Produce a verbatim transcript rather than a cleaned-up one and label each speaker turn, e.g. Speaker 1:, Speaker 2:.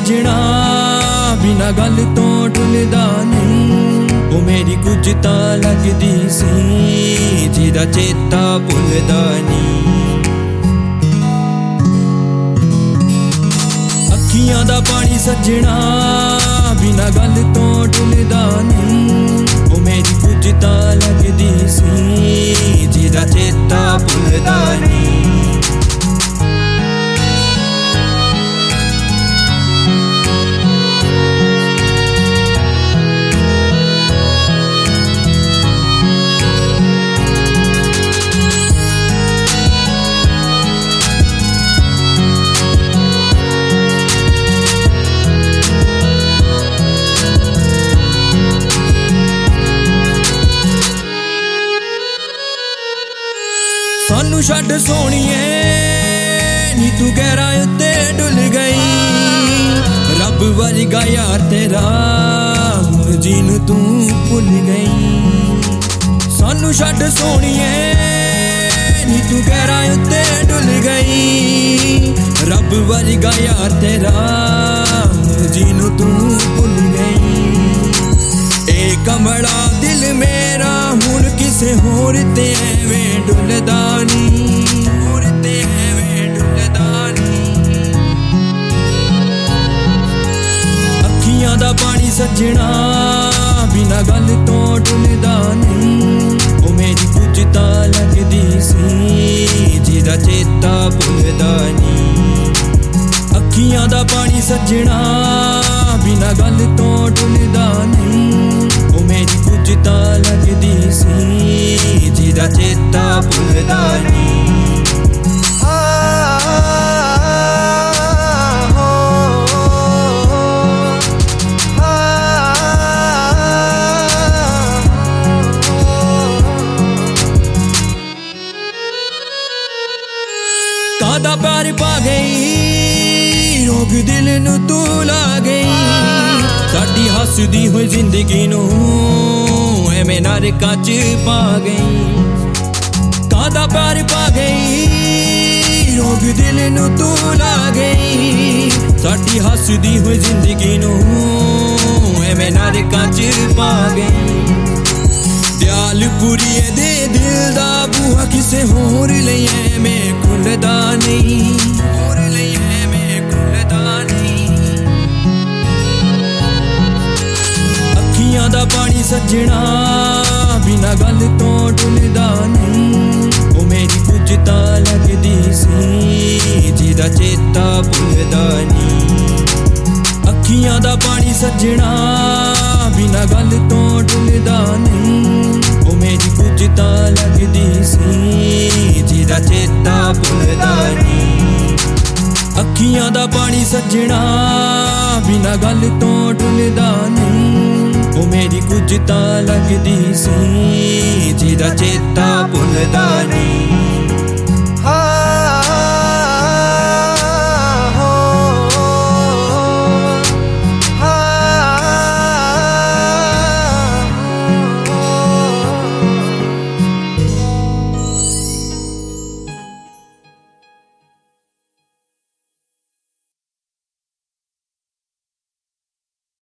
Speaker 1: सजना बिना गल तो ढुलदा नहीं। ओ मेरी कुछ तां लगदी सी जिहदा चेता भुलदा नहीं। अखियां दा पानी सजना बिना गल तो ढुलदा नहीं। ओ मेरी कुछ तां लगदी सी जिहदा चेता भुलदा नहीं। सानू छड्ड सोहणीए नी तू गहरा उत्ते डुल गई। रब वर्गा यार तेरा हुण जीनू तू भुल गई। सानू छड्ड सोहणीए नी तू गहरा उत्ते डुल गई। रब वर्गा यार तेरा हुण जीनू तू भुल गई। ए कमला दिल मेरा हुण किसे होर ते एवें डुलदा नहीं। होर ते एवें डुलदा नहीं। अखियां दा पानी सजना बिना गल तो डुलदा नहीं। ओ मेरी कुछ तां लगदी सी जिहदा चेता भुलदा नहीं। अखियां दा पानी सजना बिना गल तो डुलदा नहीं। ओ मेरी कुछ तां लगदी सी जिहदा चेता भुलदा नहीं। कादा प्यार पा गई रोग दिल नू तू ला गई। साडी हसदी होई जिंदगी नू एवें नरकां च पा गई। कादा प्यार पा गई रोग दिल नू तू ला गई। साडी हसदी होई जिंदगी नू एवें नरकां च पा गई। दयालपुरी दे दिल दा बूहा किसे होर लई एवें खुलदा नहीं। होर लई एवें खुलदा नहीं। अखियां दा पानी सजना बिना गल तो डुलदा नहीं। ओ मेरी कुछ तां लगदी सी जिहदा चेता भुलदा नहीं। अखियां दा पानी सजना बिना गल तो डुलदा नहीं। ओ मेरी कुछ तां लगदी सी जिहदा चेता भुलदा नहीं। अखियां दा पानी सजना बिना गल तो डुलदा नहीं। ओ मेरी कुछ तां लगदी सी जिहदा चेता भुलदा नहीं।